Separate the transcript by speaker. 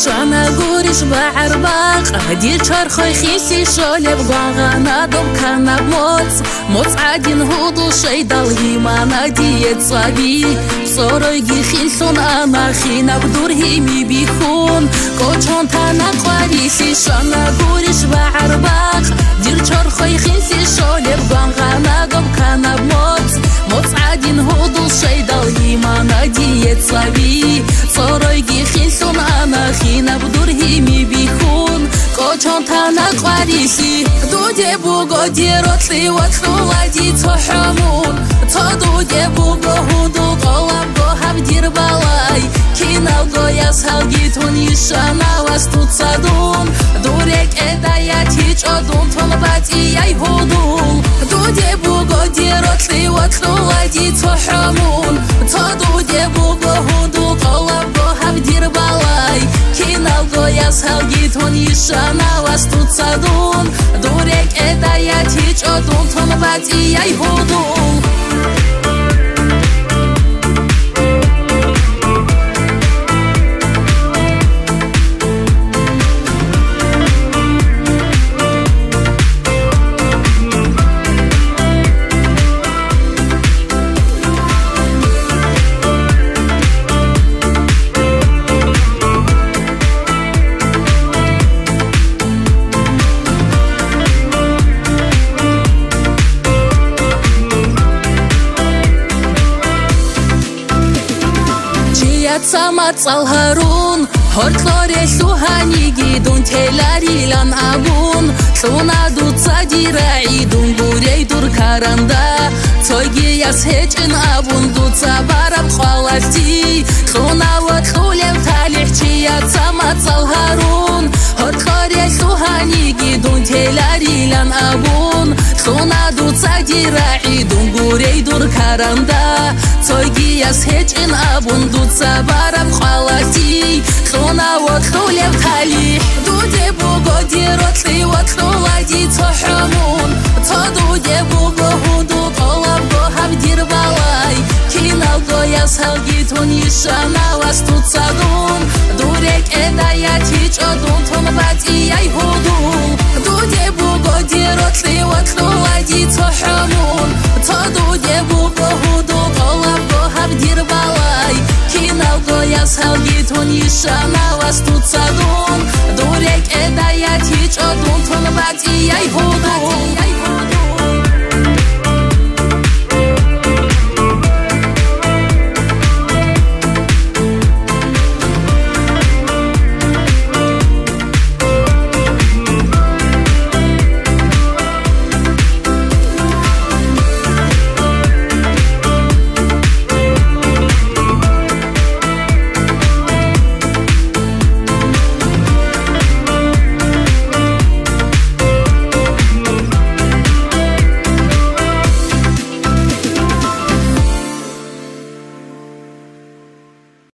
Speaker 1: شانا قورش بعرباق دي چرخوي خيسي شولي بغاغانا دوب كانا موت عادين هودو شيدال هيمانا ديت صابي بصورويجي خيلسون انا خينا بدور هيمي بيخون كوچون تانا قواريسي شانا قورش بعرباق دي چرخوي خيسي شولي بغاغانا دوب كانا موت عادين هودو شيدال هيمانا ديت صابي بصورويجي خيلسون انا خينا بدور هيمي بيخون كوچون تانا قواريسي دودي بوغو دي روتلي واتخولا دي تحمون تدودي بوغو هودو قلب قوهب دير بالاي كينال قوياس هالجيتون يشانا واستو تصادون دوريك ادايات هيج ادون طلبات اياي هودول دودي بوغو دي روتلي واتخولا دي تحمون تدودي بوغو هودو قلب قوهب دير بالاي كينال قوياس هالجيتون يشانا واستو تصادون دوريك ادايات هيج ادون طلبات اياي هودول سما تصالهرون هرتلوري سوهاني جيدون تلاري لان أبون سونا دو تصادي راعيدون بوري دور كارندا توجي يسهج ان أبون دو تصابارب خالستي سونا وتخولي وتاليحتي سما تصالهرون هرتلوري سوهاني جيدون تلاري لان أبون سونا دو تصادي راعيدون بوري دور كارندا توجي يسهج ان أبون دو تصابارب خالستي سونا وتخولي وتاليح دودي بوغو دي روتلي وتخولا دي تحمون تدودي بوغو هودو قلب قوهب دير بالاي كينال قوياس هالجيتون يشانا واستو تصادون دوريك ادايات هيج ادون طلبات اياي هودول دودي بوغو دي روتلي وتخولا دي تحمون تدودي بوغو هودو قلب قوهب دير بالاي كينال قوياس هالجيتون يشانا واستو تصادون دوريك ادايات هيج ادون طلبات اياي هودول